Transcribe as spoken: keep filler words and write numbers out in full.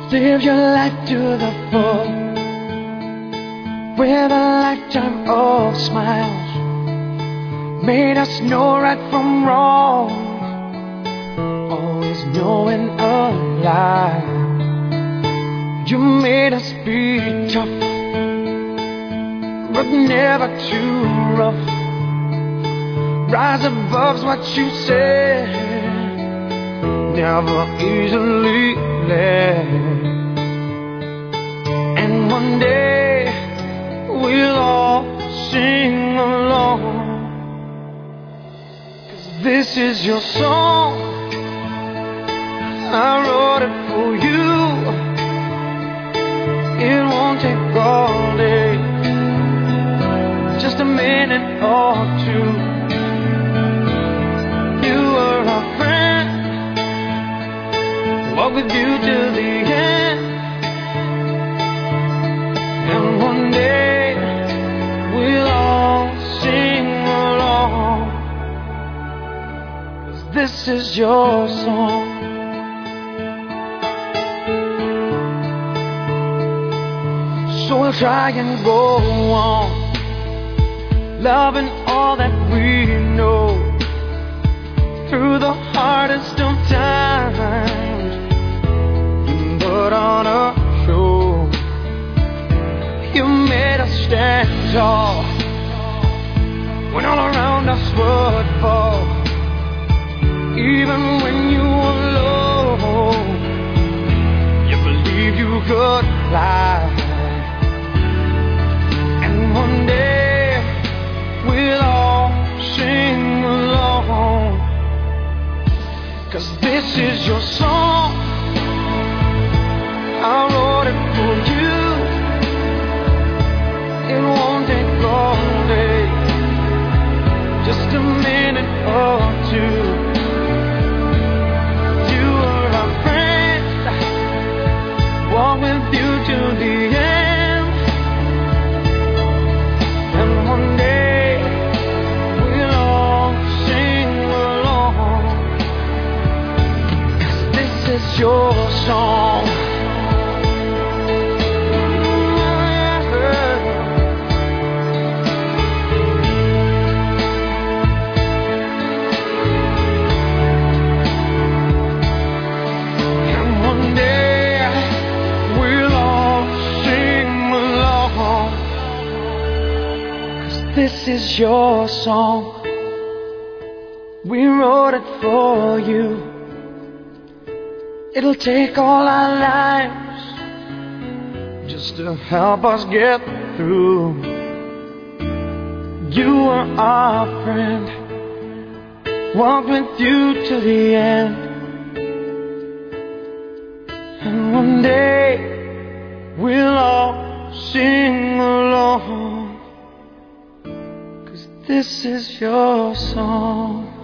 Live your life to the full, with a lifetime of smiles. Made us know right from wrong, always knowing a lie. You made us be tough, but never too rough. Rise above's what you said, never easily led. And one day we'll all sing along, 'cause this is your song. I wrote it for you. It won't take all day, just a minute or two. You were a friend, walk with you till the end. And one day we'll all sing along, 'cause this is your song. So we'll try and go on, loving all that we know, through the hardest of times. You put on a show, you made us stand tall when all around us would fall. Even when you were low, you believed you could fly. And one day we'll all sing along, 'cause this is your song. I wrote it for you. It won't take all day, just a minute or two. You were a friend, walk with you to the end. And one day we'll all sing along, 'cause this is your song. This is your song. We wrote it for you. It'll take all our lives just to help us get through. You were our friend, walked with you to the end. And one day we'll all sing along, 'cause this is your song.